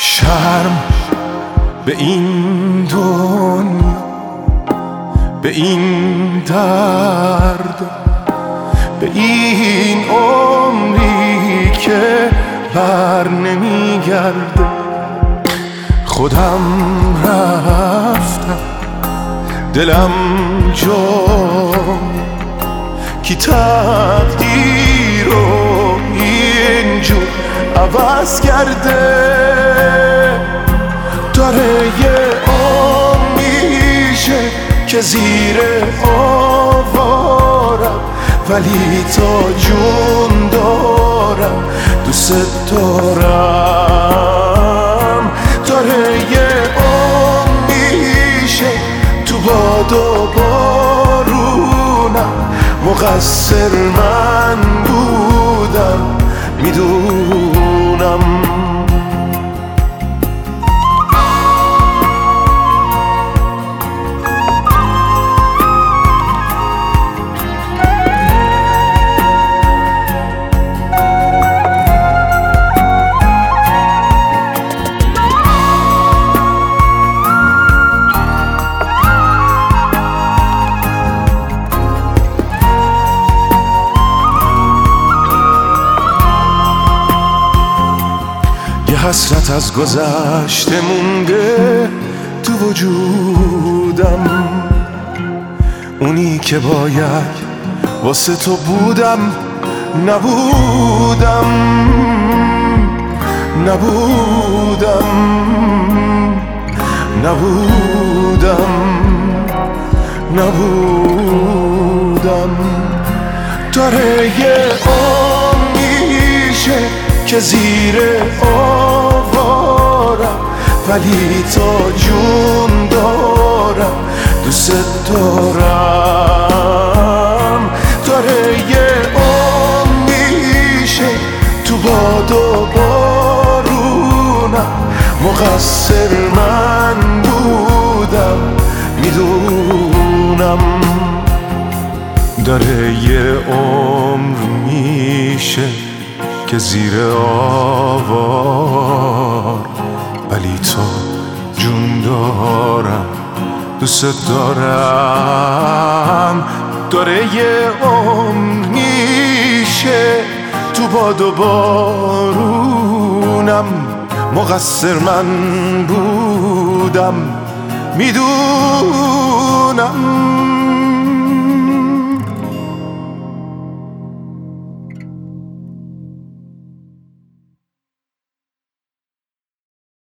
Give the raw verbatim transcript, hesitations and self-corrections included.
شرم به این دنیا، به این درد، به این عمری که بر نمیگرده. خودم رفتم دلم جا کی تقدیر رو اینجور عوض کرده. داره یه عمر میشه که زیر آوارم، ولی تا جون دارم دوست دارم. داره یه عمر میشه تو باد و بارونم، مقصر من بودم میدونم. حسرت از گذشته مونده تو وجودم، اونی که باید واسه تو بودم نبودم نبودم نبودم نبودم. داره یه عمر میشه که زیر آوارم، ولی تا جون دارم دوست دارم. داره یه عمر میشه تو باد و بارونم، مقصر من بودم میدونم. داره یه عمر میشه که زیر آوار، ولی تو جون دارم دوست دارم. داره یه عمر میشه تو باد و بارونم، مقصر من بودم میدونم.